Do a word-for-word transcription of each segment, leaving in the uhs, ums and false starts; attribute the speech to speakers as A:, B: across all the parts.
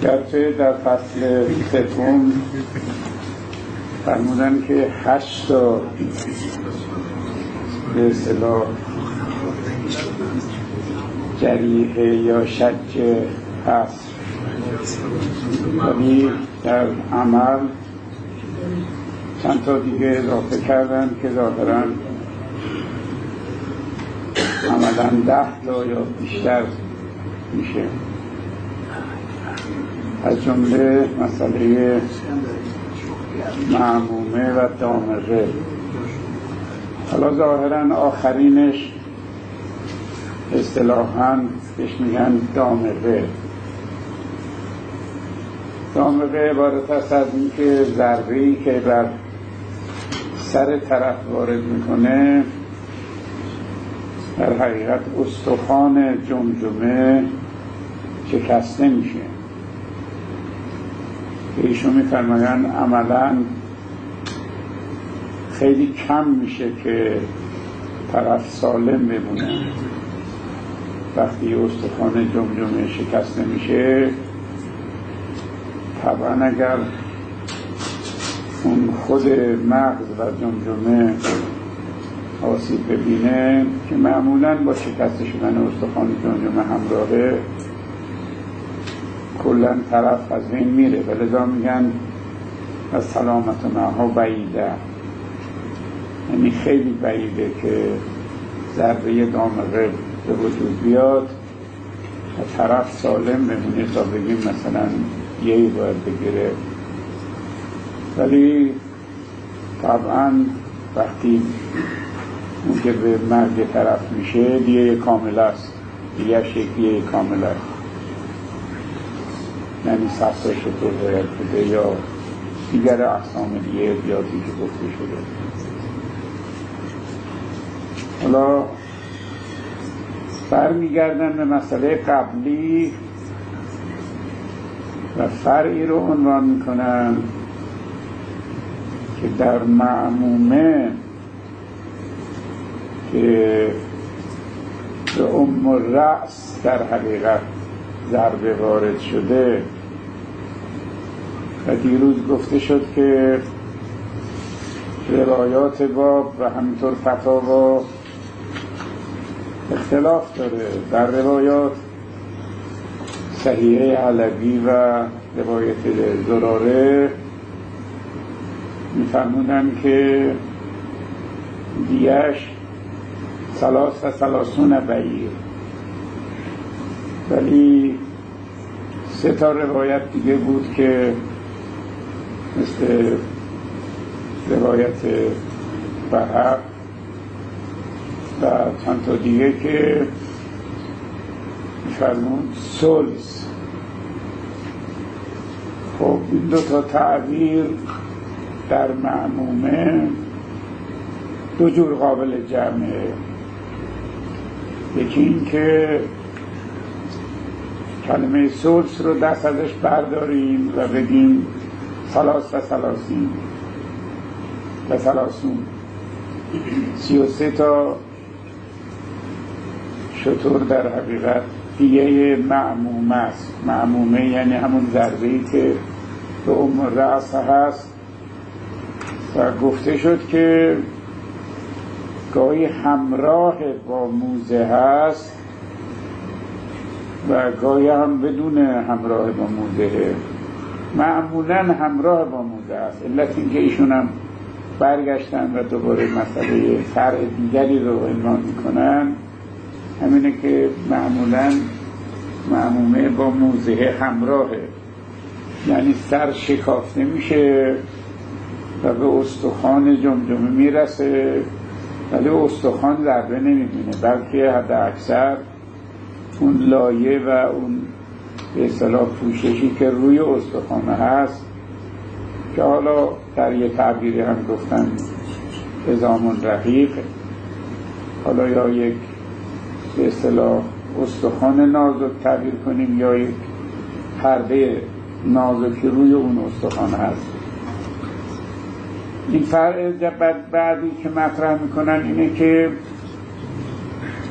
A: گرچه در فصل سوم فرمودن که هشت تا به اصطلاح جریحه یا شجه هست، ولی در عمل چند تا دیگه اضافه کردن که ظاهراً عملاً ده تا یا بیشتر میشه. از جمله مسئله معمومه و دامغه. حالا ظاهراً آخرینش اصطلاحاً بهش میگن دامغه. دامغه عبارت است از این که ضربه‌ای که بر سر طرف وارد میکنه در حقیقت استخوان جمجمه شکسته میشه. ایشون میفرمایند عملاً خیلی کم میشه که طرف سالم بمونه. وقتی استخوان جمجمه شکسته میشه، طبعا اگر اون خود مغز و جمجمه آسیب ببینه که معمولاً با شکسته شدن استخوان جمجمه همراهه، کلاً طرف از بین میره. ولذا میگن از سلامت معها بعیده، یعنی خیلی بعیده که ضربه دامغه به وجود بیاد و طرف سالم بمونه تا بگیم مثلا یهی باید بگیره. ولی طبعا وقتی اون که به مرگ طرف میشه دیگه کامل است، دیگه شکلیه کامل است، یعنی سفر شطور باید بده یا دیگر اقسام دیگه بیاتی که گفته شده. حالا برمیگردن به مسئله قبلی و فرعی رو عنوان میکنن که در معمومه که به ام الرأس در حقیقت ضربه وارد شده و دیروز گفته شد که روایات باب و همینطور فتاوا اختلاف داره. در روایات صحیحه علوی و روایت زراره میفرمودن که دیش سلاس و سلاسون بعیر، ولی سه تا روایت دیگه بود که مثل روایت بحق و چند تا دیگه که میفرمون سلس. خب این دو تا تعبیر در معمومه دو جور قابل جمعه. یکی این که کلمه سلس رو دست ازش برداریم و بگیم سلاس و سلاسین و سلاسون، سی و سه تا شطور در حقیقت دیگه معمومه است. معمومه یعنی همون ضربه‌ای که به ام الرأس هست و گفته شد که گاهی همراه با موزه هست و گاهی هم بدون همراه با موزه. معمولاً همراه با موزه هست. علت این که ایشون هم برگشتن و دوباره مسئله فرع دیگری رو عنوان میکنن همینه که معمولاً معمومه با موزه همراهه، یعنی سر شکافته میشه و به استخوان جمجمه میرسه، ولی استخوان ضربه نمیبینه، بلکه حد اکثر اون لایه و اون به اصطلاح پوششی که روی استخوان هست که حالا در یه تعبیری هم گفتن عظام رقیق، حالا یا یک به اصطلاح استخوان نازک تعبیر کنیم یا یک پرده نازکی روی اون استخوان هست. این فرع بعدی که مطرح میکنن اینه که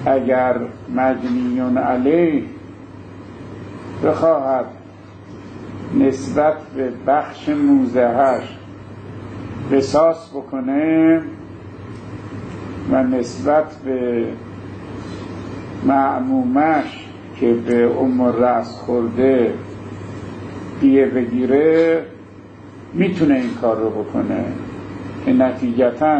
A: اگر مجنیون علیه بخواهد نسبت به بخش موزهش قصاص بکنه و نسبت به معمومش که به ام الرأس خورده دیه بگیره، میتونه این کار رو بکنه که نتیجتاً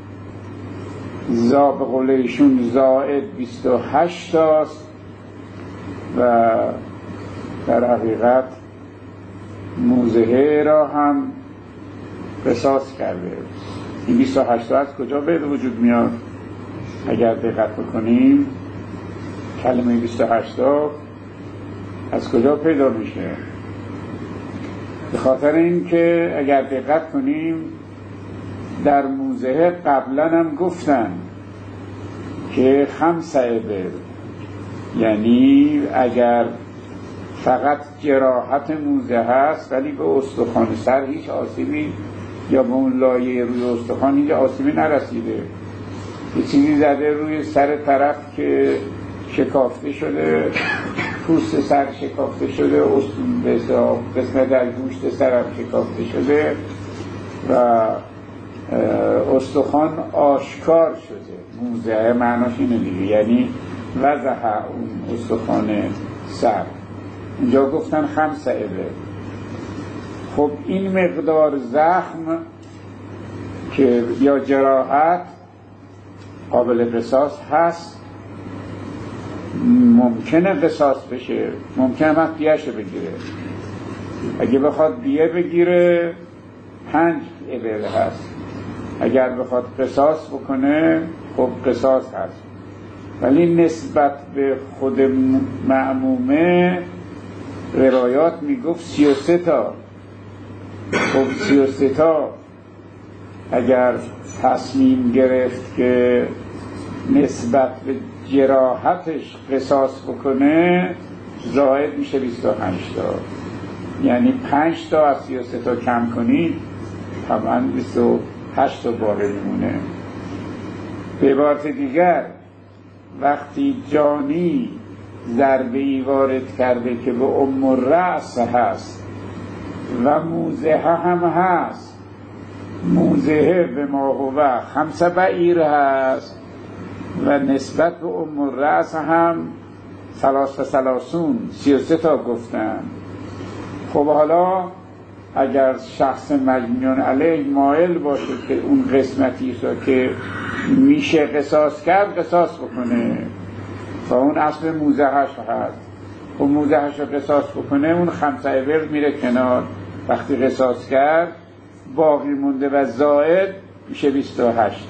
A: زا به قول ایشون زائد بیست و هشت تاست و در حقیقت موزهه را هم قصاص کرده. این بیست و هشت تا از کجا به وجود میاد؟ اگر دقت بکنیم کلمه بیست و هشت تا از کجا پیدا میشه؟ به خاطر این که اگر دقت کنیم در موزهه قبلا هم گفتن که خمس ابر، یعنی اگر فقط جراحت موزه هست ولی به استخوان سر هیچ آسیبی یا به اون لایه روی استخوان هیچ آسیبی نرسیده، یه چیزی زده روی سر طرف که شکافته شده، پوست سر شکافته شده، قسمت در گوشت سر شکافته شده و استخوان آشکار شده. موزه معناش اینه دیگه، یعنی وضع اون استخوان سر. اینجا گفتن خمس ابر. خب این مقدار زخم که یا جراحت قابل قصاص هست، ممکنه قصاص بشه، ممکنه هم دیه‌شو بگیره. اگه بخواد دیه بگیره پنج ابر هست، اگر بخواد قصاص بکنه خب قصاص هست. ولی نسبت به خود معمومه روایات میگفت سی و سه تا. خب سی و سه تا اگر تصمیم گرفت که نسبت به جراحتش قصاص بکنه زائد میشه بیست و پنج تا، یعنی پنج تا از سی و سه تا کم کنید طبعا بیست و هشت تا باقی میمونه. به عبارت دیگر وقتی جانی ضربه‌ای وارد کرده که به ام الرأس هست و موزه هم هست، موزه به ما هو خمس بعیر هست و نسبت به ام الرأس هم ثلاث و ثلاثون سی و سه تا گفتن. خب حالا اگر شخص مجنون علیه مایل باشه که اون قسمتی را که میشه قصاص کرد قصاص بکنه و اون اصل موزهش هست، خب موزهش رو قصاص بکنه، اون خمسه ابر میره کنار. وقتی قصاص کرد باقی مونده و زائد میشه بیست و هشت تا.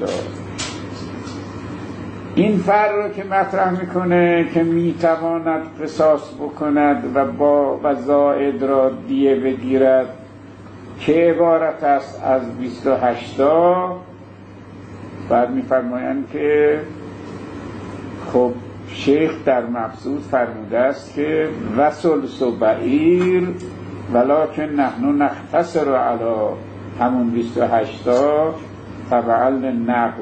A: این فرق رو که مطرح میکنه که میتواند قصاص بکند و با و زائد را دیه بگیرد که عبارت است از بیست و هشت تا، بعد میفرمایند که خب شیخ در مبسوط فرموده است که وسلس و بعیر ولکن نحن نختصر علی همون بیست و هشت تا فبعل نقل.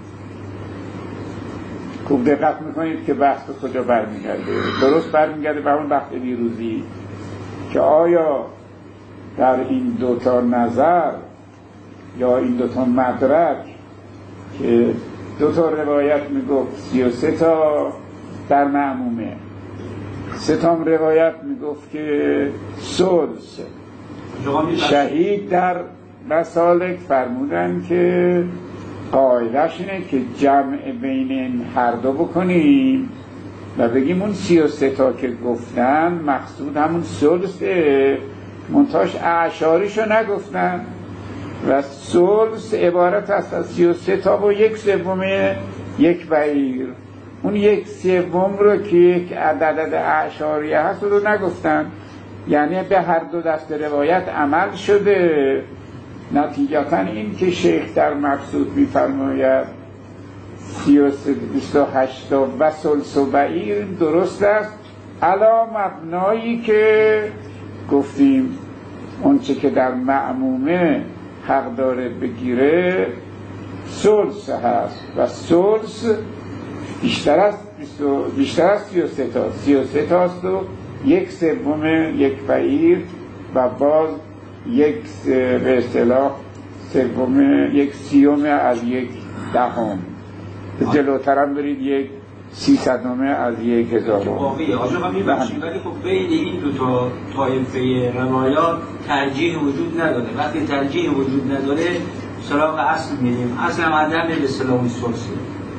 A: خوب دقت میکنید که بحث کجا برمیگرده. درست برمیگرده به اون بحث دیروزی که آیا در این دوتا نظر یا این دوتا مدرک که دوتا روایت میگفت سی و سه تا در معمومه، سه تا روایت میگفت که سدس، شهید در مسالک فرمودن که قاعدش اینه که جمع بین این هر دو بکنیم و بگیم اون سی و سه تا که گفتن مقصود همون سدسه، منتاش اعشاریشو نگفتن و سدس عبارت است از سی و سه تا و یک سوم یک بعیر. اون یک سوم رو که یک عدد اعشاریه هست رو نگفتن، یعنی به هر دو دست روایت عمل شده. نتیجتا این که شیخ در مبسوط می‌فرماید بیست و هشت تا و سلس و بعیر درست است علا مبنایی که گفتیم اون چه که در معمومه حق داره بگیره سلس هست و سلس بیشتر از بیشتر از سی و سه تا سی و سه تاست و یک سوم یک بعیر و باز یک به اصطلاح سوم یک سیوم از یک دهم، جلوتر هم برید یک سیصدم از یک هزارم.
B: واقعی آجا هم میبخشید، ولی خب بین این دو تا طایفه روایات ترجیح وجود نداره. وقتی ترجیح وجود نداره سراغ اصل میریم. اصل هم عدم به اصطلاح سلسه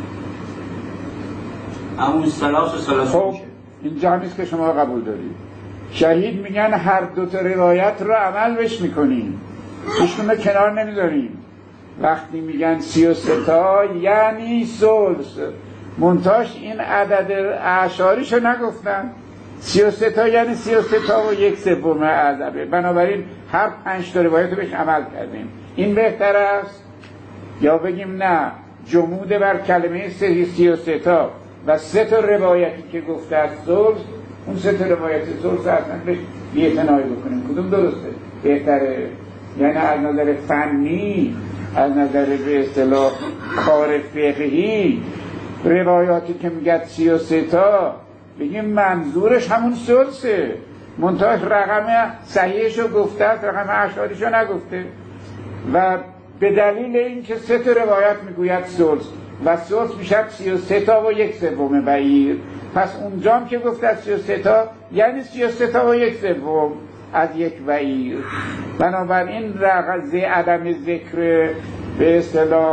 B: همون سلاس و سلاس.
A: خب اینجا همیست که شما قبول دارید. شهید میگن هر دو تا روایت رو عمل بش میکنیم، هیچکدوم کنار نمیذاریم. وقتی میگن سی و سه تا یعنی سلس، منتاش این عدد اعشاریشو نگفتن. سی و سه تا یعنی سی و سه تا و یک سوم عدده. بنابراین هر پنج تا روایت رو بهش عمل کردیم. این بهتر است یا بگیم نه جمود بر کلمه سی و سه تا و سه تا روایتی که گفته از سلس، اون سه تا روایت سلس اصلا بهش بی‌اعتنایی بکنیم؟ کدوم درسته؟ بهتره؟ یعنی از نظر فنی، از نظر به اصطلاح کار فقهی، روایاتی که میگه سی و سه تا بگیم منظورش همون سلسه، منتهاش رقم صحیحشو گفته است، رقم اعشاریشو نگفته. و به دلیل اینکه سه تا روایت میگوید سلس و سلس میشه سی و سه تا و یک سوم بعیر، پس اونجام که گفته سی و سه تا یعنی سی و سه تا و یک سوم از یک بعیر. بنابراین رقم عدم ذکر به اصطلاح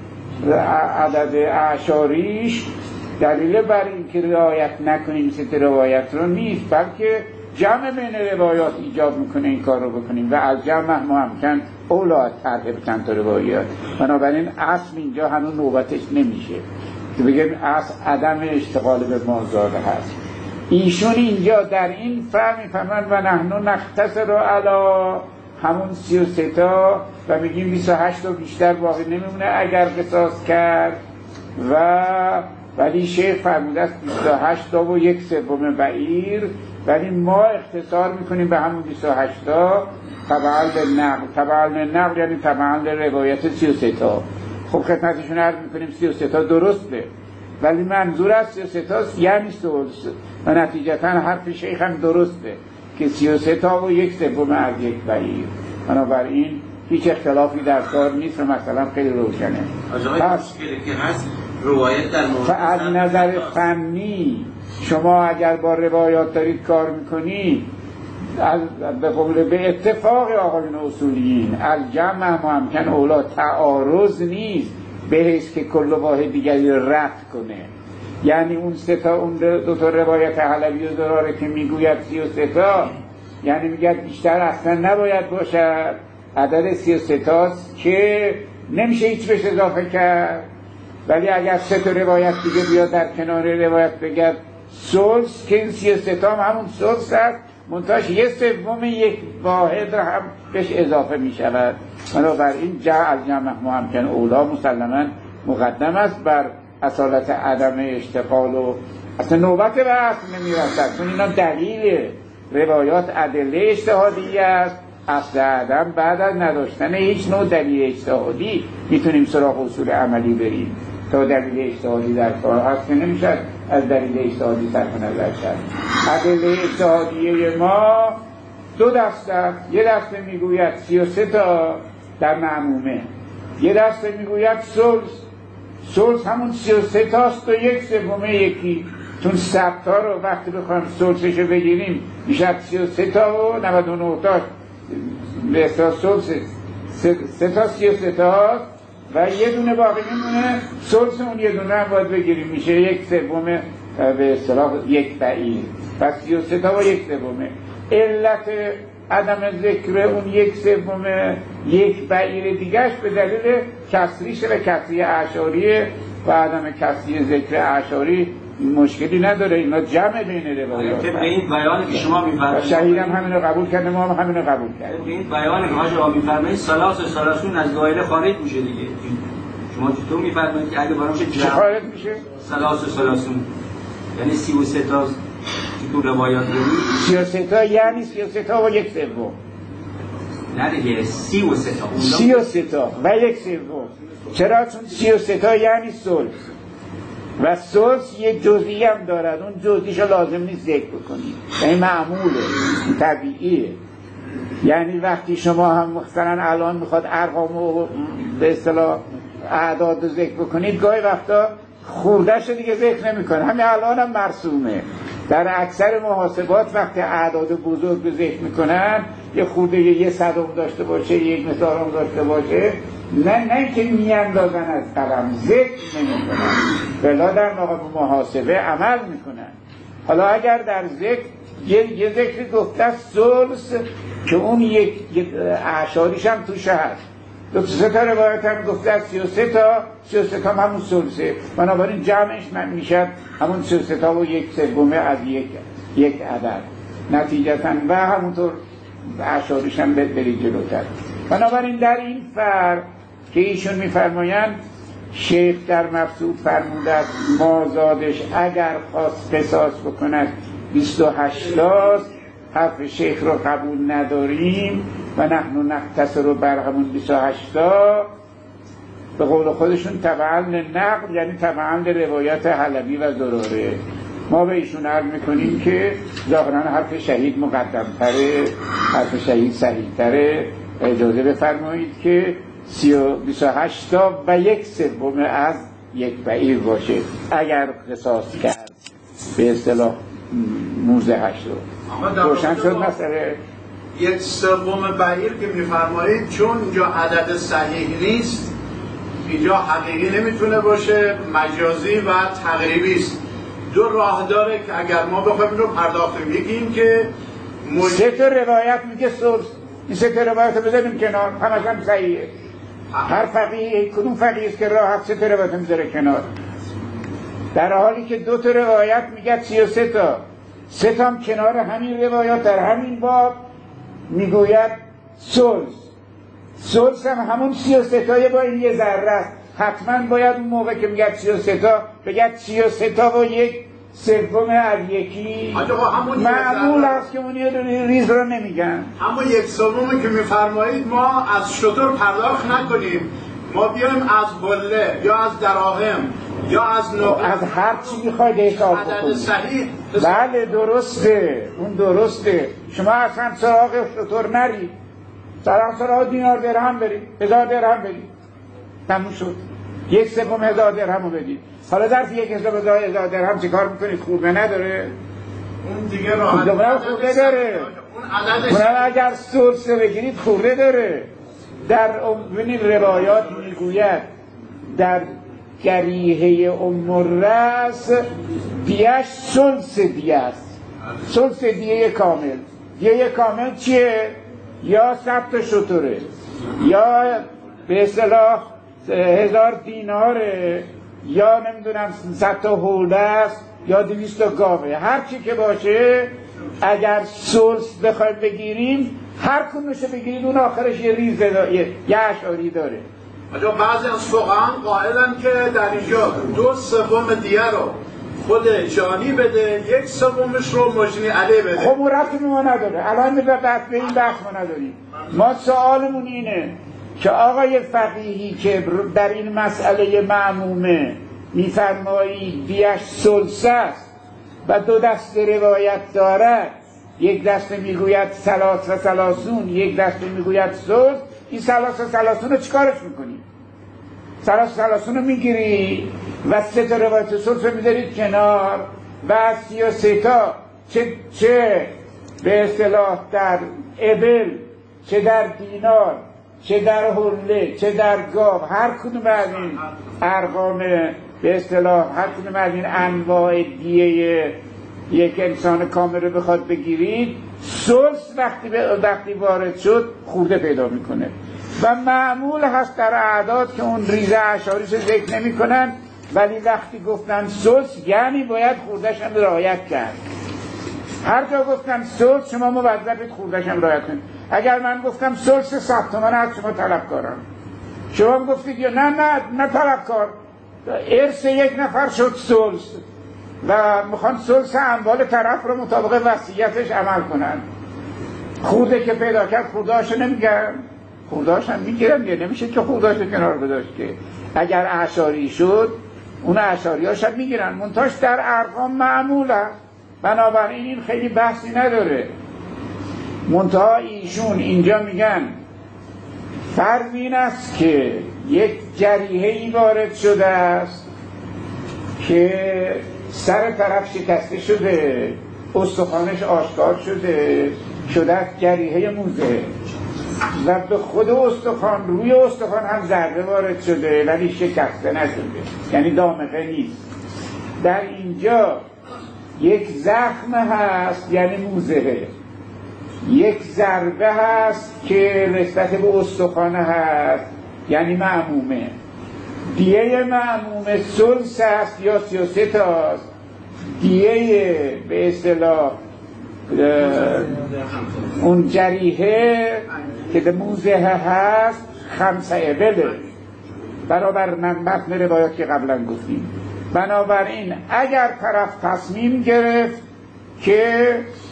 A: عدد اعشاریش دلیل بر اینکه رعایت نکنیم سه روایت رو نیست، بلکه جمع بین روایات ایجاب میکنه این کار رو بکنیم و از جمع ممکن اولا طرح چند تا روایات. بنابراین اصل اینجا هنوز نوبتش نمیشه که بگیم اصل عدم اشتغال به مازاد هست. ایشون اینجا در این فهم میفهمن و نحنو نختصر علی همون سی و سه تا و میگیم بیست و هشت تا بیشتر باقی نمیمونه اگر قصاص کرد. و ولی شیخ فرموده است بیست و هشت تا و یک سوم بعیر، ولی ما اختصار میکنیم به همون بیست و هشت تا تبعا للنقل. تبعا للنقل یعنی تبعا لروایت سی و سه تا. خب خدمتشون عرض میکنیم سی و سه تا درسته، ولی منظور از سی و سه تا یعنی سلس و نتیجتا حرف شیخ هم درسته که سی و سه تا و یک سوم از یک بعیر. بنابراین هیچ اختلافی در کار نیست و مثلا خیلی روشنه.
B: پس که هست روایت در مورد
A: از نظر فنی شما اگر با روایات دارید کار میکنید، به قول به اتفاق آقایون اصولیین الجمع ممکن اولا تعارض نیست به حیث که کل واحد دیگری رد کنه. یعنی اون سه تا اون دو تا روایت حلبی و زراره که میگوید سی و سه تا یعنی میگه بیشتر اصلا نباید باشد، عدد سی و سه تاست که نمیشه هیچ بهش اضافه کرد. ولی اگر سه تا روایت دیگه بیاد در کنار روایت بگد سلس که این سی و سه تا هم همون سلس هست، منتهاش یه سوم یک واحد هم بهش اضافه می شود. بنابراین جعل جمع ممکن اولا مسلما مقدم است بر اصالت عدم اشتغال و اصلا نوبت به اصل نمی رسد، چون اینا دلیل روایات ادله اجتهادی است. اصل عدم بعد از نداشتن هیچ نوع دلیل اجتهادی میتونیم سراغ اصول عملی بریم. تا دلیل اجتهادی در کار هست که نمیشد از دلیل اجتهادی صرف نظر کرد. ادله اجتهادیه ما دو دسته است. یه دسته میگوید سی و سه تا در معمومه، یه دسته میگوید سلس. سلس همون سی و سه تاست و یک سومه یکی، چون ثبت ها رو وقتی بخوایم سلسش رو بگیریم میشه سی و سه تا و نود و نه تا به احساس سلس سه تا سی و سه تا و یه دونه باقی میمونه. سلس اون یه دونه هم باید بگیریم میشه یک سوم به اصطلاح یک بعیر. پس سی و سه تا و یک سومه. علت عدم ذکر اون یک سوم یک بعیر دیگرش به دلیل کسریش و کسری اعشاریه و عدم کسری ذکر اعشاری مشکلی نداره. اینا جمع بین روایات.
B: به این بیانی که شما می‌فرمایید
A: شهید هم همین رو قبول کرده، ما هم همین رو قبول کردیم.
B: این بیانی که شما می‌فرمایید سلاس و سلاسون از دایره خارج میشه دیگه. شما چطور می‌فرمایید که اگه برامش
A: چه خارج میشه؟
B: سلاس و سلاسون یعنی سی و سه تا تو روایات دارید.
A: سی و سه تا یعنی سی و سه تا و یک سوم.
B: نه دیگه سی و سه تا.
A: سی و سه تا و یک سوم. چرا؟ چون سی و سه تا یعنی سلس و سلس یه جزئی هم دارد، اون جزئیشو لازم نیست ذکر بکنید، یعنی معموله، طبیعیه. یعنی وقتی شما هم مثلا الان میخواد ارقام و به اصطلاح اعداد رو ذکر بکنید، گاهی وقتا خوردهش رو دیگه ذکر نمیکنه. همین الان هم مرسومه در اکثر محاسبات وقتی اعداد بزرگ رو ذکر میکنن یه خورده یه صدم داشته باشه، یک مثالم داشته باشه، نه نه اینکه میاندازن از قلم، ذکر نمیکنن، بلا در موقع محاسبه عمل میکنن. حالا اگر در ذکر یه, یه ذکر گفته ثلث که اون یک اعشاریش هم توش هست، دو سه تا روایت هم گفته از سی و سه تا، سی و سه تا همون ثلثه، بنابراین جمعش من میشد همون سی و سه تا و یک سومه از یک یک عدد نتیجتا، و همونطور اعشاریش هم برید جلوتر. بنابراین در این فرق که ایشون میفرمایند شیخ در مبسوط فرموده است مازادش اگر خواست قصاص بکند بیست و هشتاست، حرف شیخ رو قبول نداریم و نحن نقتصر رو بر همون بیست و هشتا، به قول خودشون تبعاً نقل، یعنی تبعاً روایت حلبی و زراره. ما به ایشون عرض میکنیم که ظاهراً حرف شهید مقدم تره، حرف شهید صحیح تره، اجازه بفرمایید که بیست و هشت تا و یک سوم از یک بعیر باشه اگر قصاص کرد به اصطلاح موزه هشت رو. روشن شد مسئله؟
C: یک سوم بعیر که میفرمایید چون اینجا عدد صحیح نیست، اینجا حقیقی نمیتونه باشه، مجازی و تقریبی است. دو راه داره که اگر ما بخوایم رو پرداخت بگیم که
A: مج... سه تا روایت میگه سورس، این سه تا روایت رو بذاریم کنار، همش هم صحیحه. هر فقیه، کدوم فقیه است که راحت سه تا روایت میذاره کنار، در حالی که دو تا روایت میگه سی و سه تا، سه تا هم کنار همین روایات در همین باب میگوید سلس، سلس هم همون سی و سه تای با این یه ذره است. حتما باید اون موقع که میگه سی و سه تا بگه سی و سه تا و یک سوم از یکی، معمول است که اون یه ریز رو نمیگن.
C: همون یک سومی که میفرمایید ما از شتر پرداخت نکنیم، ما بیایم از بله یا از دراهم یا از نقد،
A: از هر چی میخواید حساب بکنید.
C: صحیح.
A: بله درسته، اون درسته. شما اصلا سراغ شتر نرید، سراغ سراغ دینار درهم برید، هزار درهم برید، تموم شد. یک سوم هزار درهم رو بدید. حالا ظرف یک حساب هزار درهم چه کار میکنید؟ خورده نداره؟
C: اون دیگه راحت
A: خورده داره. اون اگر سلس بگیرید خورده داره. در ببینید روایات میگوید در جریحه ام الرأس دیهش سلس دیه است. سلس دیه کامل. دیه کامل چیه؟ یا ثبت شتره، یا به اصطلاح هزار دیناره، یا نمیدونم صد تا حوله است، یا دویست تا گاوه. هر چی که باشه اگر سلس بخواید بگیریم هر کدومش بگیرید اون آخرش یه ریز یه اشاری داره.
C: اجا بعضی از فقها قائلن که در اینجا دو سوم دیه رو خود جانی بده، یک سومش رو مجنی علی بده.
A: خب اون رفتی به ما نداره. الان به بحث به این بحث ما نداریم. ما سوالمون اینه که آقای فقیهی که در این مسئله معمومه میفرمایید دیش سلس است و دو دست روایت دارد، یک دست میگوید سلاس و سلاسون، یک دست میگوید سلس، این سلاس و سلاسون رو چیکارش میکنی؟ سلاس و سلاسون رو میگیری و سه تا روایت سلس رو میذارید کنار و از سی و سه تا چه, چه به اصطلاح در ابل، چه در دینار، چه در حله، چه در گاو، هر کدوم از این ارقام به اصطلاح هر کدوم از این انواع دیه یک انسان کامل رو بخواد بگیرید، سلس وقتی وقتی وارد شد خورده پیدا میکنه و معمول هست در اعداد که اون ریزه اشاریش ذکر نمی کنن، ولی وقتی گفتن سلس یعنی باید خوردش هم رعایت کرد. هر جا گفتن سلس شما موظفید خوردش هم رعایت کنید. اگر من گفتم سلس صد تومن از شما طلبکارم، شما گفتید یا نه نه نه طلبکار، ارث یک نفر شد سلس و میخوان سلس اموال طرف رو مطابق وصیتش عمل کنن، خورده که پیدا کرد خوردهاشو نمیگن، خوردهاش هم میگیرن، یا نمیشه که خوردهاش کنار بداشت که اگر اعشاری شد اون اعشاریاش هم میگیرن، منتاش در ارقام معمول هست. بنابراین این خیلی بحثی نداره. منتها ایشون اینجا میگن فرض این است که یک جریحه‌ای وارد شده است که سر طرف شکسته شده، استخوانش آشکار شده، شده است جریحه موزه و به خود استخوان، روی استخوان هم ضربه وارد شده ولی شکسته نشده، یعنی دامغه نیست. در اینجا یک زخم هست یعنی موزه، یک ضربه هست که نسبت به استخوان هست یعنی معمومه. دیه معمومه ثلث هست یا سی و سه تاست. دیه به اصطلاح اون جریحه که در موزه هست خمسه ابله، برابر متن روایات که قبلا گفتیم. بنابراین اگر طرف تصمیم گرفت که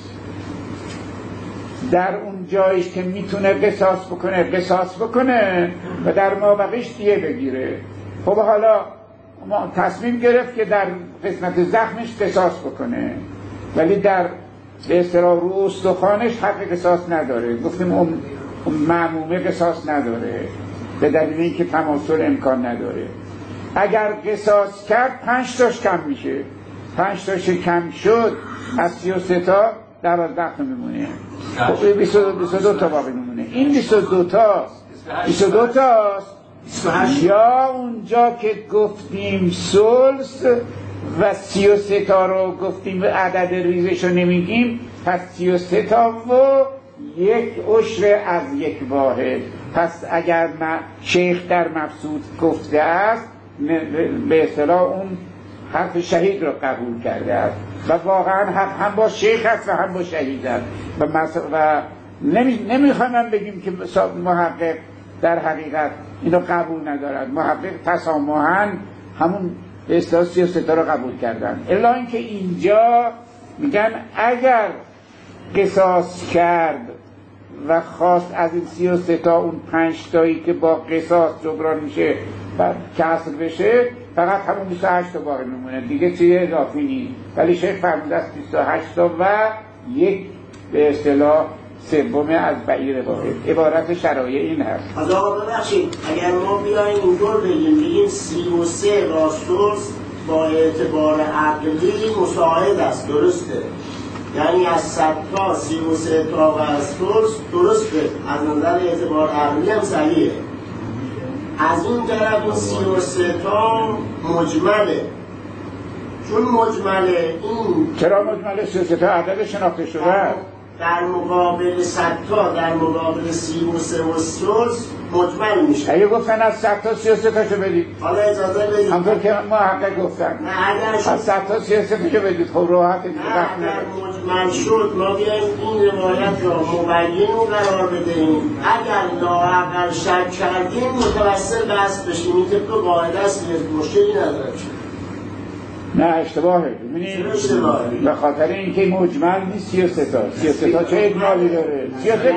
A: در اون جایش که میتونه قصاص بکنه قصاص بکنه و در مابقیش دیه بگیره، خب حالا تصمیم گرفت که در قسمت زخمش قصاص بکنه ولی در به اصطلاح رو استخوانش حق قصاص نداره، گفتیم اون معمومه قصاص نداره به دلیل اینکه تماثل امکان نداره. اگر قصاص کرد پنج تاش کم میشه، پنج تاش کم شد از سی و سه تا دوازده تا میمونه، خب بیست و دو تا باقی میمونه. این بیست و دو تاست، بیست و دو تاست یا اونجا که گفتیم ثلث و سی و سه تا رو گفتیم عدد ریزش رو نمیگیم، پس سی و سه تا و یک عشر از یک واحد. پس اگر شیخ در مبسوط گفته است به اصطلاح اون حرف شهید رو قبول کرده است و واقعا حق هم با شیخ است و هم با شهید است و, و نمی... نمیخوایم من بگیم که محقق در حقیقت اینو قبول ندارد، محقق تسامحاً همون به اصطلاح سی و سه تا رو قبول کردن، الا اینکه اینجا میگن اگر قصاص کرد و خواست از این سی و سه تا اون پنج تایی که با قصاص جبران میشه و کسر بشه فقط همون بیست و هشت تا باقی میمونه دیگه، چیه اضافی نیست. ولی شیخ فرموده است بیست و هشت تا و یک به اصطلاح سوم از بعیر واحد. عبارت شرایع این هست.
D: از آقا ببخشید اگر ما بیاییم اینطور بگیم بگیم سی و سه راستوس با اعتبار عقلی مساعد است، درسته؟ یعنی از صد تا سی و سه تا و از ترس درسته، از نظر اعتبار عقلی هم صحیحه. از این طرف این سی و سه تا مجمله، چون مجمله این
A: چرا مجمله؟ سی و سه تا عدد شناخته شده
D: در مقابل صد تا در مقابل سی و سه و ثلث مجمل میشه.
A: اگه گفتن از صد تا سی و سه تاشو بدید،
D: حالا اجازه بدید
A: همطور که محقق گفتن از صد تا سی و سه تاشو بدید، خب راحت دیگه وقت نداره.
D: اگر مجمل شد ما بیاییم این روایت را مبین رو قرار بدهیم، اگر لااقل شک کردیم متوسل بحث بشیم، این طبق قاعده است مشکلی نداره.
A: نه اشتباهه، ببینید به خاطر اینکه مجمل نیست سی و سه تا، سی و سه تا چه اجمالی داره؟ سی و سه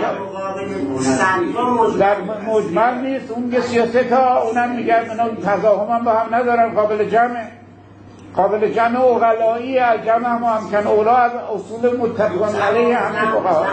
A: تا در مجمل نیست، اون که سی و سه تا اونم میگن اونا تضاهم هم با هم ندارن، قابل جمعه، قابل جمع اغلایی از جمع هم امکن اولا از اصول متفقان علیه همه فقها.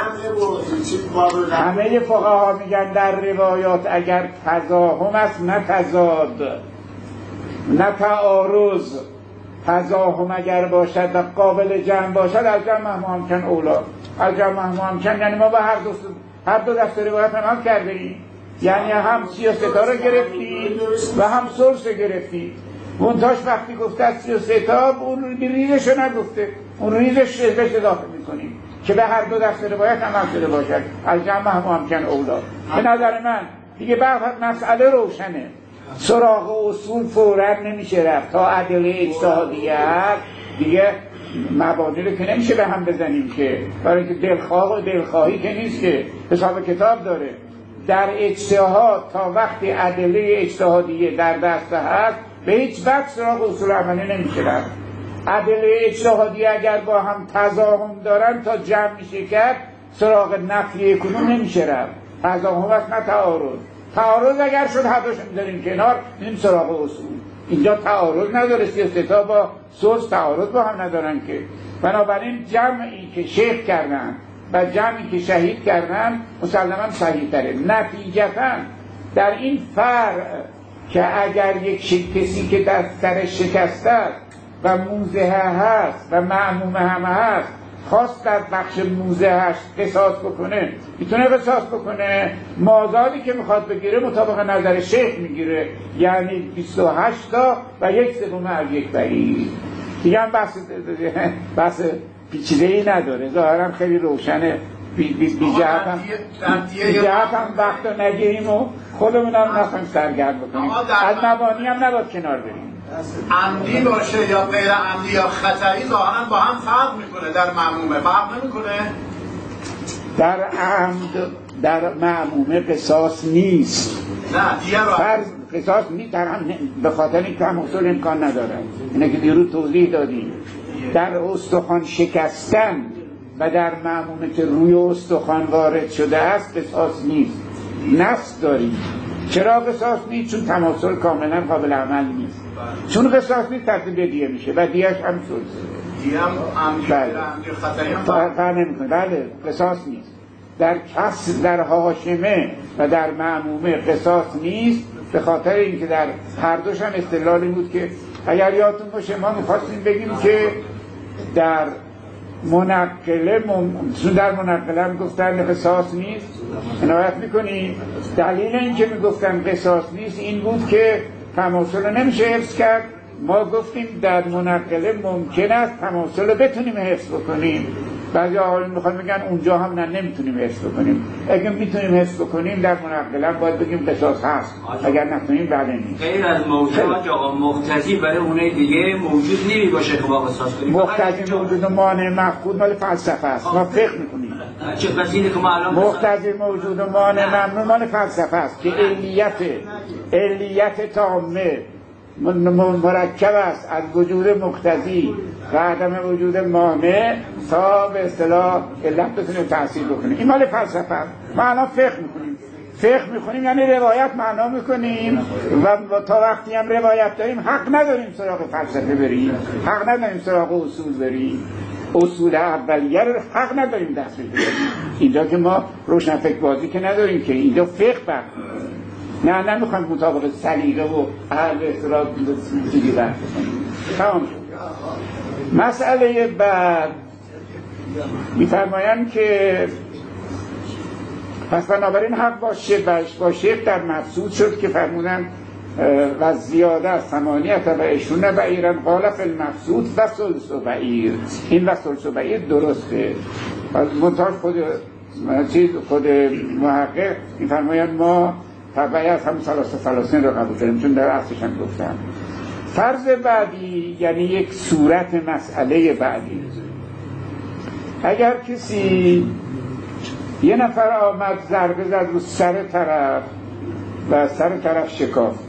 A: همه فقها میگن در روایات اگر تضاهم است نه تضاد نه تعارض، تضاهم اگر باشد و قابل جمع باشد از جمع ممکن اولا، از جمع ممکن یعنی ما به هر دو هر دو دسته روایت هم کرده ایم، یعنی هم سی و سه تا رو گرفتیم و هم ثلث گرفتیم. منتاش وقتی گفته از سی و سه تا اون ریزش رو نگفته، اون ریزش بهش اضافه میکنیم که به هر دو دسته روایت هم شده باشد از جمع ممکن اولا. به نظر من دیگه بعد مسئله روشنه، سراغ اصول فوراً نمیشه رفت تا ادله اجتهادیه دیگه مبانی رو که نمیشه به هم بزنیم که، برای اینکه دلخواه و دلخواهی که نیست که حساب کتاب داره. در اجتهاد تا وقتی ادله اجتهادیه در دست هست به هیچ وقت سراغ اصول عملی نمیشه رفت. ادله اجتهادیه اگر با هم تضاهم دارن تا جمع میشه کرد سراغ نفی کنون نمیشه رفت. تضاهم است نه تعارض. تعارض اگر شد هر دوش میذاریم کنار میریم سراغ اصول. اینجا تعارض نداره، سی و سه تا با ثلث تعارض با هم ندارن که. بنابراین جمعی که شیخ کردن و جمعی که شهید کردن مسلماً صحیح تره. نتیجتاً در این فرع که اگر یک کسی که در سر شکسته و موزه هست و معمومه هم هست خواست در بخش موزه هست قصاص بکنه، میتونه قصاص بکنه. مازادی که میخواد بگیره مطابق نظر شیخ میگیره، یعنی بیست و هشت تا و یک سوم از یک بعیر. دیگه هم بحث بحث پیچیده‌ای نداره، ظاهرا خیلی روشنه. بی بی بی جهت هم بی جهت هم وقت رو نگیریم و خودمون هم نخواهیم سرگرم بکنیم، از مبانی هم نباید کنار بریم.
C: عمدی باشه یا غیر عمدی یا خطایی ظاهرا با هم فرق میکنه. در معمومه فرق نمیکنه.
A: در عمد در معمومه قصاص نیست.
C: نه دیگه رو
A: فرض قصاص نیست در هم، به خاطر اینکه هم اصول امکان نداره. اینه که دیروز توضیح دادیم. در استخوان شکستن و در معمومه که روی استخوان وارد شده است قصاص نیست. نفس داریم. چرا قصاص نیست؟ چون تماثل کاملا قابل عمل نیست. چون قصاص نیست تبدیل به دیه میشه و دیهش هم شد.
C: دیگه هم عمدی عمدی خطایی هم
A: فرق نمیکنه. بله قصاص نیست. در کس در حاشمه و در معمومه قصاص نیست، به خاطر اینکه در هر دوش هم استدلالی بود که اگر یادتون باشه ما می‌خواستیم بگیم که در منقله مم... در منقله هم گفتن قصاص نیست. عنایت میکنی دلیل این که میگفتن قصاص نیست این بود که تماثل رو نمیشه حفظ کرد. ما گفتیم در منقله ممکن است تماثل رو بتونیم حفظ بکنیم. بعضی آقایون میخوان بگن اونجا هم نه نمیتونیم حفظ بکنیم. اگه میتونیم حفظ بکنیم در منقله باید بگیم قصاص هست، اگر نتونیم بله نیست.
B: غیر از موجود آقا مقتضی برای اونای دیگه موجود نمی باشه که ما قصاص کنیم.
A: مقتضی موجود و مانع مفقود مال فلسفه است. ما فقه میکنیم.
B: چه پس اینه که ما الان
A: مقتضی موجود و مانع ممنوع مال فلسفه است که علیت علیت تامه مرکب است از وجود مقتضی و عدم وجود مانع تا به اصطلاح علت بتونیم تحصیل بکنیم. این مال فلسفه است. ما الان فقه میکنیم. فقه میکنیم یعنی روایت معنا میکنیم و تا وقتی هم روایت داریم حق نداریم سراغ فلسفه بریم، حق نداریم سراغ اصول بریم. اصول اولیه رو حق نداریم دست بگیریم. اینجا که ما روشنفکر بازی که نداریم که اینجا فقه برکنیم. نه نمیخوایم مطابق سلیقه و اهل اصطلاح چیزی برد بکنیم. تمام شد. مسئله بعد میفرمایند که پس بنابراین حق باشه با شیخ در مفسود شد که فرمودن و زیاده از ثمانیت و اشون بعیرن قال فی المفسود و ثلث بعیر. این و ثلث بعیر درسته. منتها خود چیز خود محقق میفرمایند ما طبعی از همون ثلاثه ثلاثین رو قبول داریم چون در اصلش هم گفتم. فرض بعدی یعنی یک صورت مسئله بعدی. اگر کسی یه نفر آمد ضربه زد رو سر طرف و سر طرف شکافت،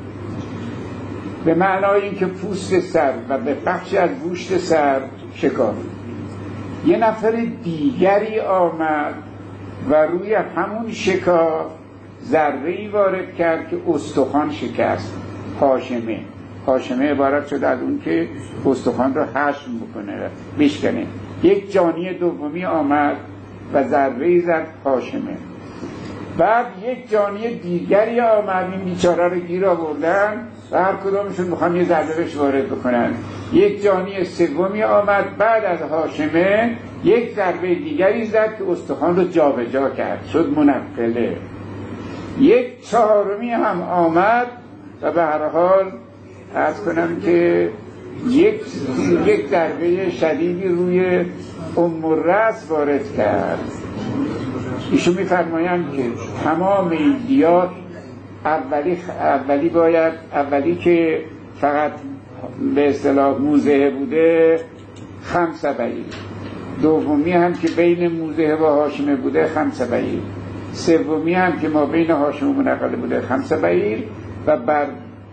A: به معنای اینکه پوست سر و به بخشی از گوشت سر شکافت. یه نفر دیگری آمد و روی همون شکاف ضربه‌ای وارد کرد که استخوان شکست. حاشمه حاشمه عبارت شده از اون که استخوان رو حشم بکنه بشکنه. یک جانی دومی آمد و ضربه‌ای زد حاشمه. بعد یک جانی دیگری آمد، این بیچاره رو گیر آوردن و هر کدومشون میخوان یه ضربه بهش وارد بکنن. یک جانی سومی آمد بعد از حاشمه یک ضربه دیگری زد که استخوان رو جابجا کرد، شد منقله. یک چهارمی هم آمد و به هر حال عرض کنم که یک یک ضربه شدیدی روی ام الرأس وارد کرد. ایشون میفرمایند که تمام این دیات اولی اولی باید اولی که فقط به اصطلاح موزه بوده خمسه بعیر، دومی هم که بین موزه و حاشمه بوده خمسه بعیر، سومی هم که ما بین حاشمه و منقله بوده خمسه بعیر و بر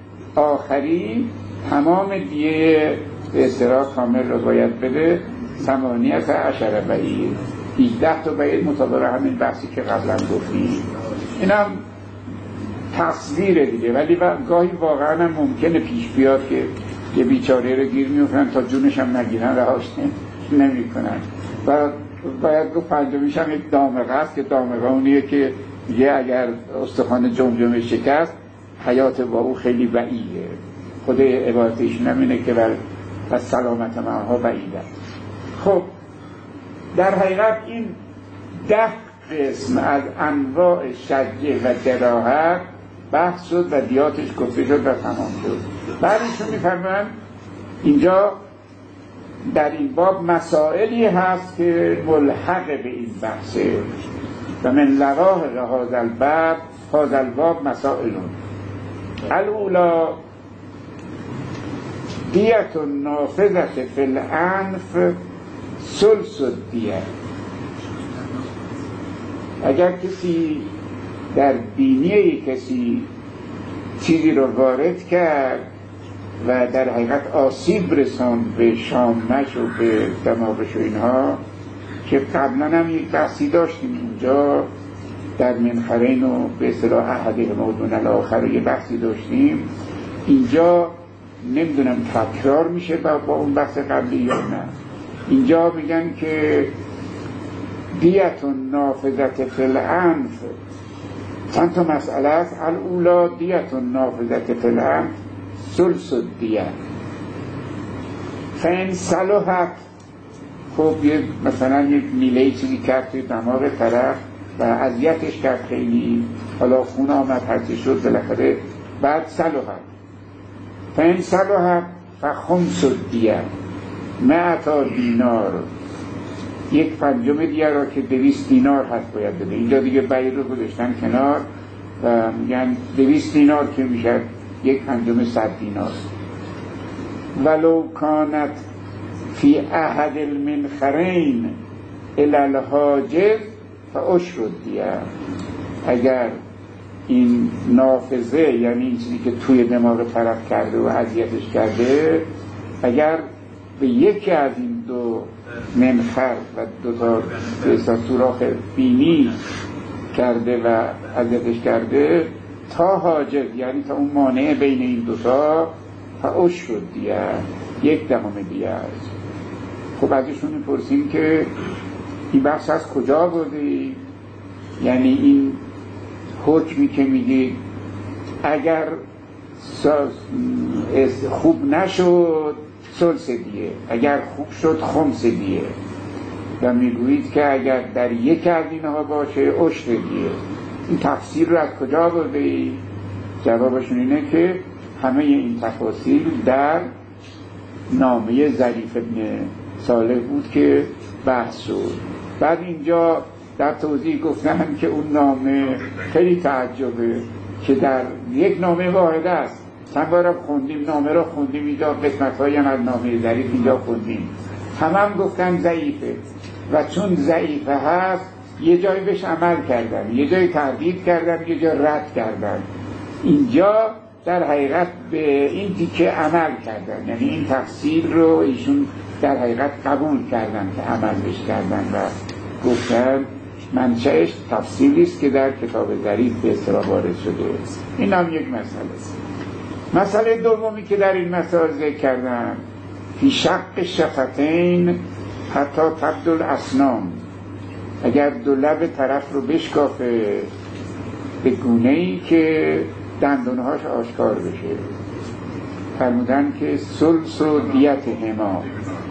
A: آخری تمام دیه به اصطلاح کامل رو باید بده ثمانیت عشر بعیر، هجده تا بعیر مطابق همین بحثی که قبلا گفتیم. اینم تصویر دیگه، ولی گاهی واقعا هم ممکنه پیش بیاد که یه بیچاره رو گیر میوفرن تا جونش هم نگیرن رهاش نمی کنن و باید گفت پنجمیش هم یک دامغه است که دامغه اونیه که یه اگر استخوان جمجمه شکست حیات با او خیلی بعیده. خود عبارتشون هم اینه که بر سلامت معها بعیده. خب در حقیقت این ده قسم از انواع شجه و جراحت بحث شد و دیاتش گفته شد و تمام شد. بعدشون میفرمایند اینجا در این باب مسائلی هست که ملحق به این بحثه و من لقاه هذا الباب هذا الباب مسائلون. الاولا دیت نافذه فی الانف ثلث الدیه. اگر کسی در بینی کسی چیزی رو وارد کرد و در حقیقت آسیب رساند به شامش و به دماغش و اینها، که قبلا هم یک بحثی داشتیم اینجا در منخرین و به اصطلاح احدهما دون الاخر یه بحثی داشتیم. اینجا نمیدونم تکرار میشه با, با اون بحث قبلی یا نه. اینجا میگن که دیت نافذت فی الانف چند تا مسئله است. الاولا دیت نافذت فی الانف ثلث الدیه فین صلحت. خب مثلا یک میله چیزی کرد توی دماغ طرف و اذیتش کرد خیلی، حالا خون آمد هرچی شد بالاخره بعد صلحت. فین صلحت فخمس الدیه معتا دینار. یک پنجم دیگه را که دویست دینار هست باید بده. اینجا دیگه بعیر رو گذاشتن کنار و میگن دویست دینار که میشه یک پنجم صد دینار. ولو کانت فی احد المنخرین الی الحاجز فعشر الدیه. اگر این نافذه یعنی این چیزی که توی دماغ طرف کرده و اذیتش کرده، اگر به یکی از این دو منخر و دو تا سوراخ بینی کرده و اذیتش کرده تا حاجز یعنی تا اون مانع بین این دوتا فعشر الدیه یک دهم دیگه است. خب ازشون میپرسیم که این بحث از کجا بودی؟ یعنی این حکمی که میگی اگر خوب نشد ثلث دیه، اگر خوب شد خمس دیه، و میگویید که اگر در یک از اینها باشه عشر دیه. این تفسیر رو از کجا بردی؟ جوابشون اینه که همه این تفاصیل در نامه ظریف ابن صالح بود که بحث شد. بعد اینجا در توضیح گفتن که اون نامه خیلی تعجبه که در یک نامه واحده است. چند بارم خوندیم نامه را خوندیم، اینجا قسمت هایی هم از نامه ظریف اینجا خوندیم، همه هم گفتن ضعیفه و چون ضعیفه هست یه جایی بهش عمل کردن، یه جایی تردید کردن، یه جا رد کردن. اینجا در حقیقت به این تیکه عمل کردن، یعنی این تفسیر رو ایشون در حقیقت قبول کردن که عملش کردن و گفتن منشأش تفسیری است که در کتاب ظریف به اصطلاح وارد شده. این هم یک مسئله است. مسئله دومی که در این مسائل ذکر کردن فی شق شفتین حتی تبدو الاسنان. اگر دو لب طرف رو بشکافه به گونه‌ای که دندونهاش آشکار بشه، فرمودن که ثلث و دیت هما.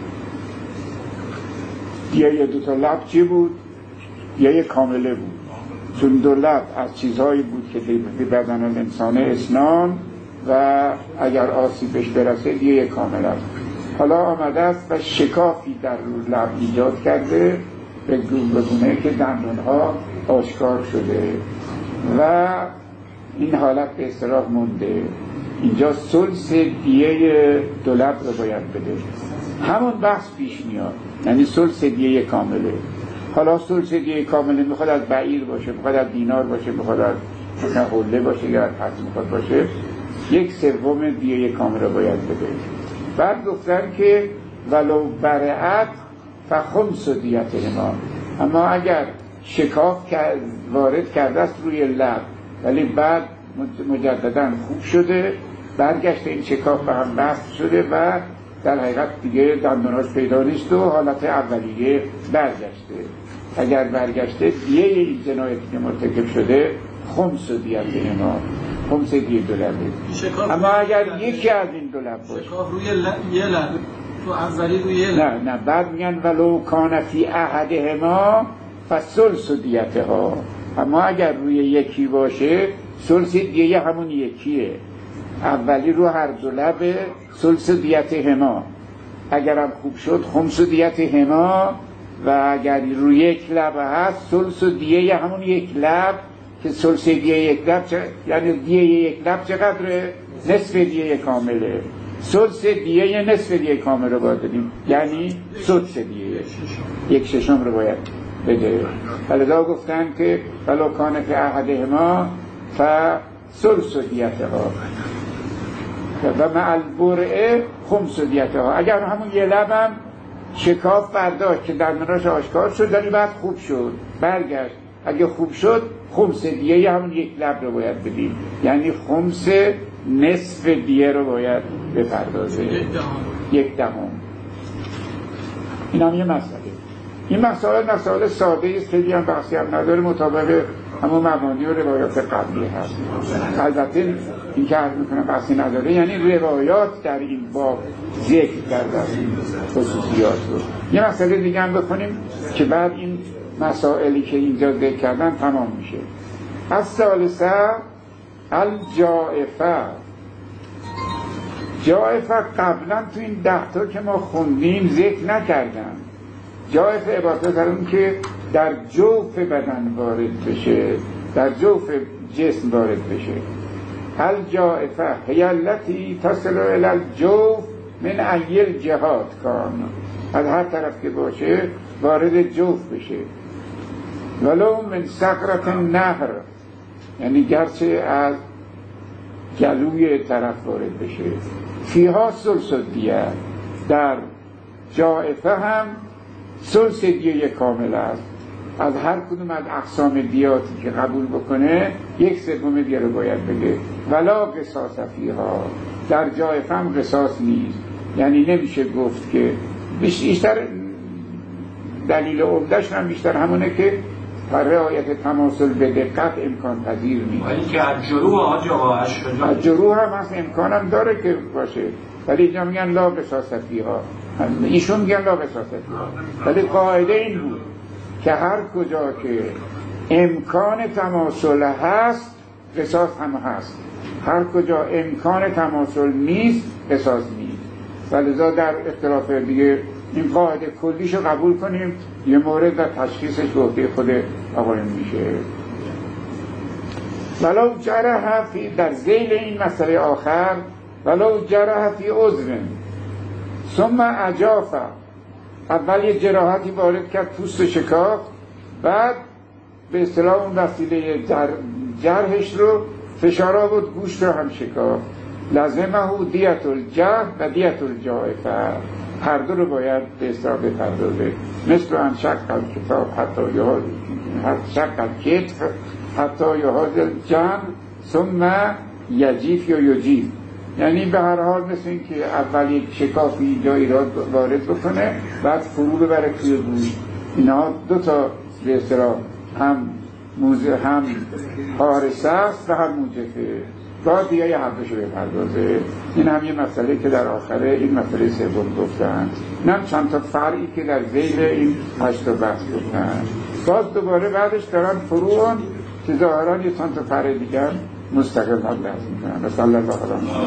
A: یا یه دوتا لب چی بود؟ یا یه کامله بود، چون دو لب از چیزهایی بود که به بدن انسان اسنان و اگر آسیبش برسه دیگه یه کامله است. حالا آمده است و شکافی در لب ایجاد کرده به گونه که دندونها آشکار شده و این حالت به اصطلاح مونده. اینجا ثلث دیه دو لب رو باید بده. همون بحث پیش میاد، یعنی ثلث دیه کامله. حالا ثلث دیه کامله میخواد از بعیر باشه، میخواد از دینار باشه، میخواد از مثلا حله باشه یا از پس میخواد باشه، یک سوم دیه کامله باید بده. بعد گفتن که ولو برعت فخمس دیت هما. اما اگر شکاف وارد کرده است روی لب ولی بعد مجددا خوب شده، برگشت این شکاف به هم بست شده و در حقیقت دیگه دندوناش پیدا نیست و حالت اولیه برگشته. اگر برگشته دیه این جنایتی که مرتکب شده خمس و دیت ما، خمس دیه دو لبه. اما اگر یکی از این دو لب باشه
E: شکاف روی یه لب تو اولی روی یه لب،
A: نه نه بعد میگن ولو کان فی احدهما فثلث دیتها، اما اگر روی یکی باشه ثلث دیه همون یکیه. اولی رو هر دو لبه ثلث دیت هما، اگرم خوب شد خمس دیت هما، و اگر روی یک لب هست ثلث دیه همون یک لب که ثلث دیه یک لب چه؟ یعنی دیه یک لب چقدره؟ نصف دیه کامله. ثلث دیه نصف دیه کامل رو باید بدیم، یعنی سدس دیه یک ششم رو باید بده. فلذا گفتن که ولو کان فی احدهما فثلث دیتها و مع البرعه خمس دیتها. اگر همون یه لبم شکاف برداشت که دندوناش آشکار شد داری بعد خوب شد برگشت، اگه خوب شد خمس دیه همون یک لب رو باید بدیم، یعنی خمس نصف دیه رو باید بپردازه، یک دهم. این هم یه مسئله. این مسائل مسائل ساده است، خیلی هم بحثی هم نداره، مطابق همون مبانی و روایات قبلی هست. البته این که عرض میکنم بحثی نداره، یعنی روایات در این باب ذکر کرده است خصوصیات رو. یه مسئله دیگه هم بکنیم که بعد این مسائلی که اینجا ذکر کردن تمام میشه. از ثالثه الجائفه. جائفه قبلا تو این ده تا که ما خوندیم ذکر نکردم. جائفه عبارت از اون که در جوف بدن وارد بشه، در جوف جسم وارد بشه. الجائفه هی التی تصل الی الجوف من ایل جهات کان، از هر طرف که باشه وارد جوف بشه. ولو من صخرة النهر، یعنی گرچه از گلوی طرف وارد بشه. فیها ثلث دیه، در جائفه هم ثلث دیه کامل است. از هر کدوم از اقسام دیاتی که قبول بکنه یک سوم دیه رو باید بده. ولا قصاص فیها، در جائفه هم قصاص نیست، یعنی نمیشه گفت که بیشتر دلیل عمده‌اش هم بیشتر همونه که رعایت تماثل به دقت امکان پذیر نیست.
B: ولی که از جروح آج آقا
A: از جروح هم هست، امکان هم داره که باشه، ولی اینجا میگن لا قصاص فیها، ایشون میگن لا قصاص فیها. ولی قاعده این بود که هر کجا که امکان تماثل هست قصاص هم هست، هر کجا امکان تماثل نیست قصاص نیست. ولذا در اختلاف دیگه این قاعده کلیشو قبول کنیم، یه مورد و تشخیصش به عهده خود آقایون میشه. ولو جرح فی، در ذیل این مسئله آخر، ولو جرح فی عضو ثم اجاف، اول یه جراحتی وارد کرد پوست شکاف، بعد به اصطلاح اون وسیله جر... جرحش رو فشار آورد گوشت رو هم شکاف. لازمه دیت الجرح و دیت الجائفه، هر دو رو باید به اصطلاح بپردازه. مثل ان شق الکتاب حتی یهاز شق الکتف حتی یهاز الجمع ثم یجیف یا یجیف، یعنی به هر حال مثل این که اول یک شکافی جایی را وارد بکنه بعد فرو ببره توی گوشت. اینا دو تا به اصطلاح هم موزه هم حارسه است و هم موجفه، باید دیگه یه حرفشو بپردازه. این هم یه مسئله که در آخره این مسئله سوم گفتن، نم چند تا فرعی که در ذیل این هشت تا بحث گفتن. باز دوباره بعدش دارن فروعان که ظاهران یه چند تا فرع دیگر مستقل هم بحث میکنن. صلی الله علیه و